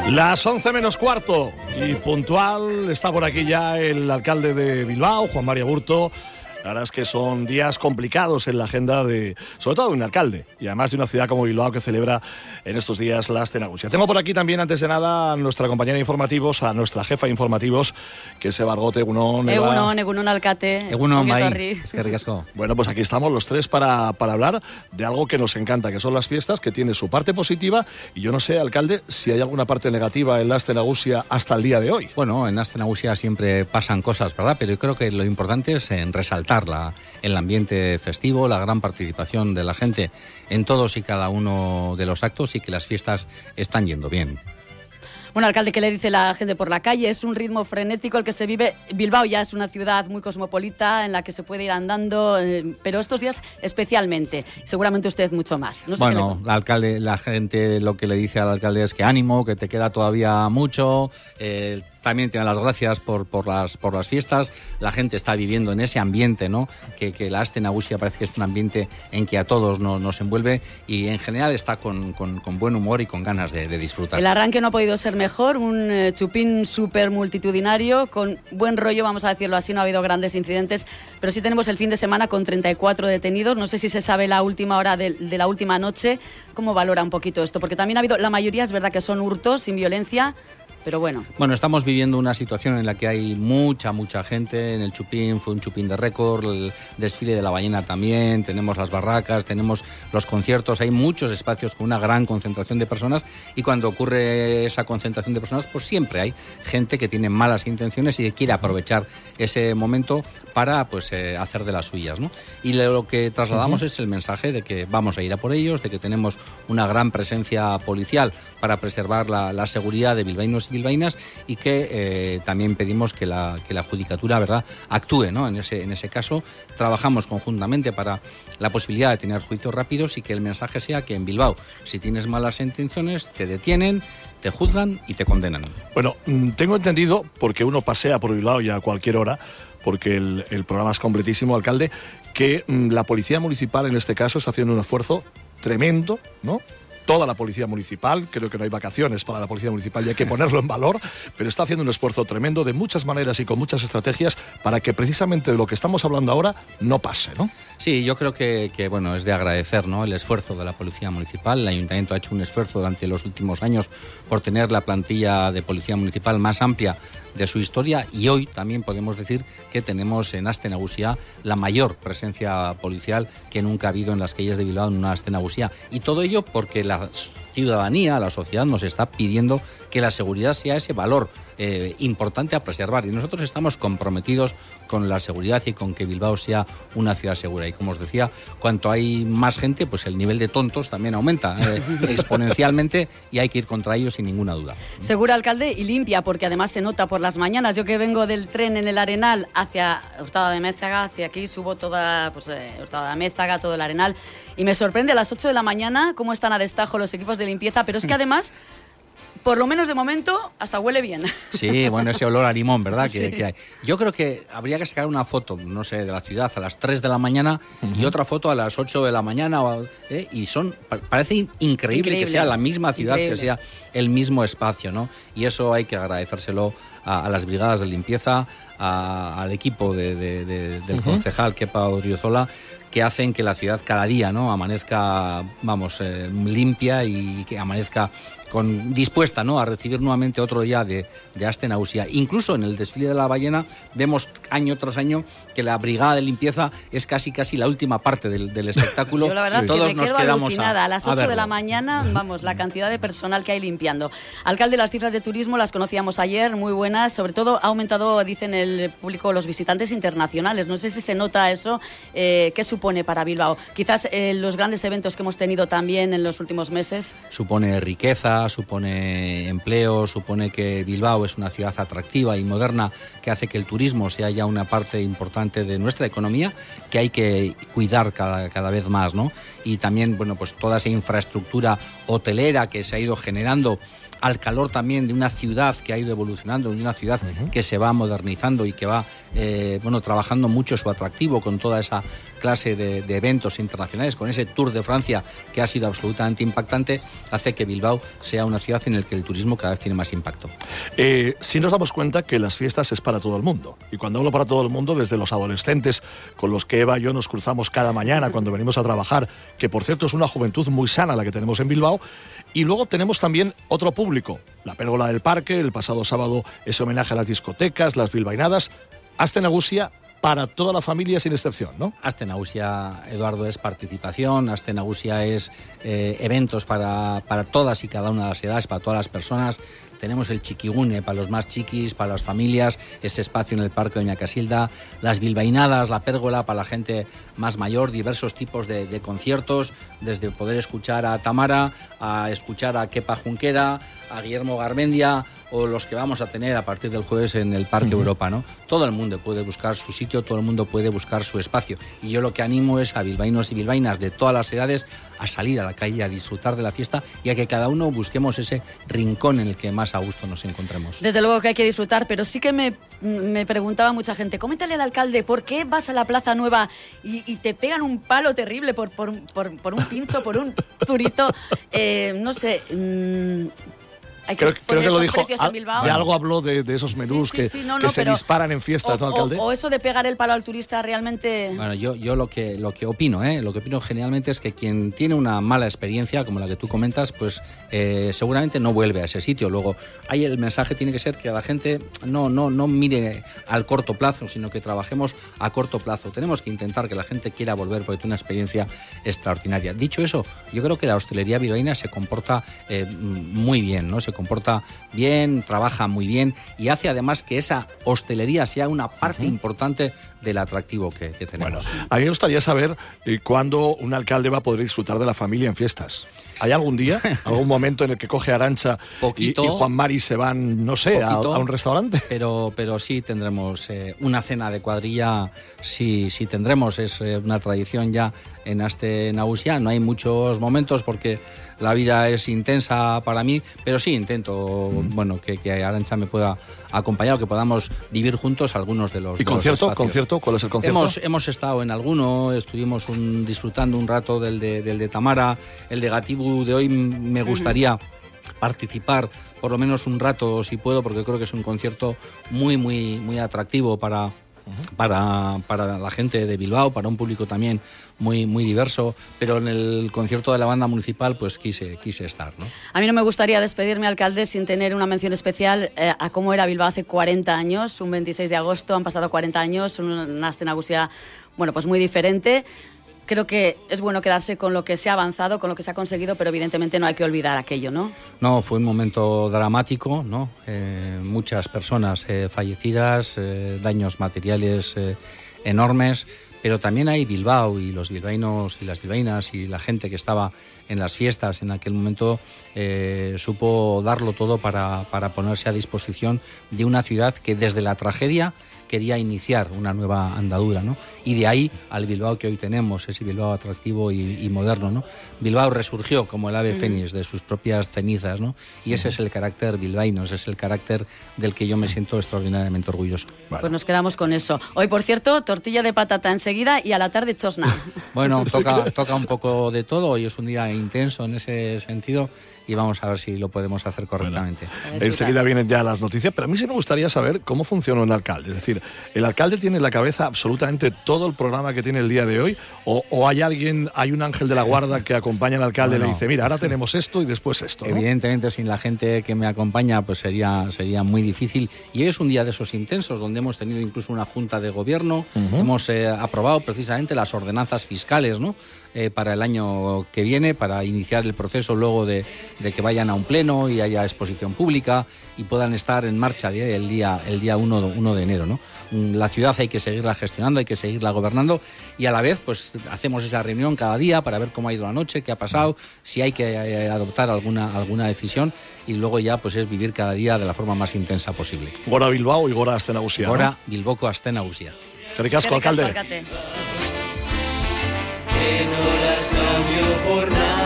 Las 11 menos cuarto y puntual está por aquí ya el alcalde de Bilbao, Juan Mari Aburto. La verdad es que son días complicados en la agenda sobre todo de un alcalde y además de una ciudad como Bilbao que celebra en estos días la Astenagusia. Tengo por aquí también, antes de nada, a nuestra compañera de informativos, a nuestra jefa de informativos, que es Eva Argote. Egunon alcate. Egunon, Mai. Es que ricasco. Bueno, pues aquí estamos los tres para hablar de algo que nos encanta, que son las fiestas, que tiene su parte positiva. Y yo no sé, alcalde, si hay alguna parte negativa en la Astenagusia hasta el día de hoy. Bueno, en la Astenagusia siempre pasan cosas, ¿verdad? Pero yo creo que lo importante es resaltar el ambiente festivo, la gran participación de la gente en todos y cada uno de los actos y que las fiestas están yendo bien. Bueno, alcalde, ¿qué le dice la gente por la calle? Es un ritmo frenético el que se vive. Bilbao ya es una ciudad muy cosmopolita en la que se puede ir andando, pero estos días especialmente. Seguramente usted mucho más. No sé. Bueno, la gente lo que le dice al alcalde es que ánimo, que te queda todavía mucho. También te dan las gracias por las fiestas. La gente está viviendo en ese ambiente, ¿no? Que la Astenagusia parece que es un ambiente en que a todos nos envuelve y en general está con buen humor y con ganas de disfrutar. El arranque no ha podido ser mejor, un chupín súper multitudinario, con buen rollo, vamos a decirlo así, no ha habido grandes incidentes, pero sí tenemos el fin de semana con 34 detenidos. No sé si se sabe la última hora de la última noche. ¿Cómo valora un poquito esto? Porque también ha habido, la mayoría es verdad que son hurtos sin violencia, pero bueno. Bueno, estamos viviendo una situación en la que hay mucha gente. En el Chupín fue un Chupín de récord, el desfile de la ballena también, tenemos las barracas, tenemos los conciertos, hay muchos espacios con una gran concentración de personas y cuando ocurre esa concentración de personas, pues siempre hay gente que tiene malas intenciones y que quiere aprovechar ese momento para hacer de las suyas, ¿no? Y lo que trasladamos es el mensaje de que vamos a ir a por ellos, de que tenemos una gran presencia policial para preservar la seguridad de bilbaínos y bilbaínas y que también pedimos que la judicatura, ¿verdad?, actúe, ¿no? En ese caso trabajamos conjuntamente para la posibilidad de tener juicios rápidos y que el mensaje sea que en Bilbao, si tienes malas intenciones, te detienen, te juzgan y te condenan. Bueno, tengo entendido, porque uno pasea por Bilbao ya a cualquier hora, porque el programa es completísimo, alcalde, que la policía municipal en este caso está haciendo un esfuerzo tremendo, ¿no? Toda la policía municipal, creo que no hay vacaciones para la policía municipal y hay que ponerlo en valor, pero está haciendo un esfuerzo tremendo de muchas maneras y con muchas estrategias para que precisamente de lo que estamos hablando ahora no pase, ¿no? Sí, yo creo que bueno, es de agradecer, ¿no?, el esfuerzo de la policía municipal. El ayuntamiento ha hecho un esfuerzo durante los últimos años por tener la plantilla de policía municipal más amplia de su historia y hoy también podemos decir que tenemos en Astenagusia la mayor presencia policial que nunca ha habido en las calles de Bilbao en una Astenagusia. Y todo ello porque la ciudadanía, la sociedad nos está pidiendo que la seguridad sea ese valor importante a preservar y nosotros estamos comprometidos con la seguridad y con que Bilbao sea una ciudad segura. Y como os decía, cuanto hay más gente, pues el nivel de tontos también aumenta exponencialmente y hay que ir contra ellos sin ninguna duda. Segura, alcalde, y limpia, porque además se nota por las mañanas. Yo que vengo del tren en el Arenal hacia Hurtado de Amézaga, hacia aquí subo toda Hurtado de Amézaga, todo el Arenal, y me sorprende a las 8 de la mañana cómo están a destajo los equipos de limpieza, pero es que además, por lo menos de momento, hasta huele bien. Sí, bueno, ese olor a limón, ¿verdad? Sí. Que hay. Yo creo que habría que sacar una foto, no sé, de la ciudad a las 3 de la mañana y otra foto a las 8 de la mañana, y parece increíble que sea la misma ciudad, que sea el mismo espacio, ¿no? Y eso hay que agradecérselo a las brigadas de limpieza, al equipo del concejal Kepa Odriozola, que hacen que la ciudad cada día, ¿no?, amanezca, limpia y que amanezca dispuesta, ¿no?, a recibir nuevamente otro día de Astenagusia. Incluso en el desfile de la ballena vemos año tras año que la brigada de limpieza es casi la última parte del espectáculo. Yo la verdad todos que me nos quedo quedamos alucinada. A las 8 de la verlo. mañana, la cantidad de personal que hay limpiando. Alcalde, las cifras de turismo las conocíamos ayer, muy buenas. Sobre todo ha aumentado, dicen el público, los visitantes internacionales. No sé si se nota eso. ¿Qué supone para Bilbao? Quizás los grandes eventos que hemos tenido también en los últimos meses. Supone riqueza, supone empleo, supone que Bilbao es una ciudad atractiva y moderna que hace que el turismo sea ya una parte importante de nuestra economía que hay que cuidar cada vez más, ¿no? Y también, bueno, pues toda esa infraestructura hotelera que se ha ido generando al calor también de una ciudad que ha ido evolucionando, de una ciudad que se va modernizando y que va trabajando mucho su atractivo con toda esa clase de eventos internacionales, con ese Tour de Francia que ha sido absolutamente impactante, hace que Bilbao sea una ciudad en la que el turismo cada vez tiene más impacto. Sí nos damos cuenta que las fiestas es para todo el mundo. Y cuando hablo para todo el mundo, desde los adolescentes con los que Eva y yo nos cruzamos cada mañana cuando venimos a trabajar, que por cierto es una juventud muy sana la que tenemos en Bilbao, y luego tenemos también otro público, la Pérgola del Parque, el pasado sábado ese homenaje a las discotecas, las bilbainadas, Aste Nagusia para toda la familia sin excepción, ¿no? Aste Nagusia, Eduardo, es participación, Aste Nagusia es eventos para todas y cada una de las edades, para todas las personas. Tenemos el Chiquigune para los más chiquis, para las familias, ese espacio en el Parque Doña Casilda, las bilbainadas, la pérgola para la gente más mayor, diversos tipos de conciertos, desde poder escuchar a Tamara, a escuchar a Kepa Junquera, a Guillermo Garmendia, o los que vamos a tener a partir del jueves en el Parque Europa, ¿no? Todo el mundo puede buscar su sitio, todo el mundo puede buscar su espacio. Y yo lo que animo es a bilbaínos y bilbaínas de todas las edades a salir a la calle, a disfrutar de la fiesta y a que cada uno busquemos ese rincón en el que más a gusto nos encontremos. Desde luego que hay que disfrutar, pero sí que me preguntaba mucha gente, coméntale al alcalde, ¿por qué vas a la Plaza Nueva y te pegan un palo terrible por un pincho, por un turito? No sé... Creo que lo dijo, de algo habló de esos menús que se disparan en fiestas, ¿no, alcalde? O eso de pegar el palo al turista realmente... Bueno, yo lo que opino, lo que opino generalmente es que quien tiene una mala experiencia, como la que tú comentas, pues seguramente no vuelve a ese sitio. Luego, ahí el mensaje tiene que ser que la gente no mire al corto plazo, sino que trabajemos a corto plazo. Tenemos que intentar que la gente quiera volver porque tiene una experiencia extraordinaria. Dicho eso, yo creo que la hostelería bilbaína se comporta muy bien, ¿no? Se comporta bien, trabaja muy bien y hace además que esa hostelería sea una parte importante del atractivo que tenemos. Bueno, a mí me gustaría saber cuándo un alcalde va a poder disfrutar de la familia en fiestas. ¿Hay algún día, algún momento en el que coge Arantxa y Juan Mari se van, no sé, a un restaurante? Pero sí tendremos una cena de cuadrilla, sí tendremos, es una tradición ya en Aste Nagusia. No hay muchos momentos porque la vida es intensa para mí, pero sí intento que Arantxa me pueda acompañar o que podamos vivir juntos algunos de los... ¿Y concierto? ¿Cuál es el concierto? Hemos estado en alguno, estuvimos disfrutando un rato del de Tamara, el de Gatibu de hoy me gustaría participar por lo menos un rato si puedo, porque creo que es un concierto muy, muy, muy atractivo para la gente de Bilbao, para un público también muy, muy diverso, pero en el concierto de la banda municipal pues quise estar, ¿no? A mí no me gustaría despedirme, alcalde, sin tener una mención especial a cómo era Bilbao hace 40 años, un 26 de agosto, han pasado 40 años, una Aste Nagusia, pues muy diferente. Creo que es bueno quedarse con lo que se ha avanzado, con lo que se ha conseguido, pero evidentemente no hay que olvidar aquello, ¿no? No, fue un momento dramático, ¿no? Muchas personas fallecidas, daños materiales enormes, pero también hay Bilbao y los bilbaínos y las bilbaínas y la gente que estaba en las fiestas en aquel momento supo darlo todo para ponerse a disposición de una ciudad que desde la tragedia quería iniciar una nueva andadura, ¿no? Y de ahí al Bilbao que hoy tenemos, ese Bilbao atractivo y moderno, ¿no? Bilbao resurgió como el ave fénix de sus propias cenizas, ¿no? Y ese es el carácter bilbaíno, ese es el carácter del que yo me siento extraordinariamente orgulloso. Vale. Pues nos quedamos con eso. Hoy, por cierto, tortilla de patata enseguida y a la tarde chosna. Bueno, toca un poco de todo. Hoy es un día intenso en ese sentido y vamos a ver si lo podemos hacer correctamente. Bueno, enseguida vienen ya las noticias, pero a mí sí me gustaría saber cómo funciona un alcalde. Es decir, ¿el alcalde tiene en la cabeza absolutamente todo el programa que tiene el día de hoy? ¿O hay un ángel de la guarda que acompaña al alcalde y le dice, mira, ahora tenemos esto y después esto, ¿no? Evidentemente, sin la gente que me acompaña, pues sería muy difícil. Y hoy es un día de esos intensos, donde hemos tenido incluso una junta de gobierno, hemos aprobado precisamente las ordenanzas fiscales, ¿no? Para el año que viene, para iniciar el proceso luego de que vayan a un pleno y haya exposición pública y puedan estar en marcha el día 1 de enero, ¿no? La ciudad hay que seguirla gestionando, hay que seguirla gobernando y a la vez pues hacemos esa reunión cada día para ver cómo ha ido la noche, qué ha pasado, si hay que adoptar alguna decisión y luego ya pues es vivir cada día de la forma más intensa posible. Gora Bilbao y Gora Aste Nagusia. Gora Bilboko Aste Nagusia. Eskerrik asko, alcalde. Que no las cambio por nada.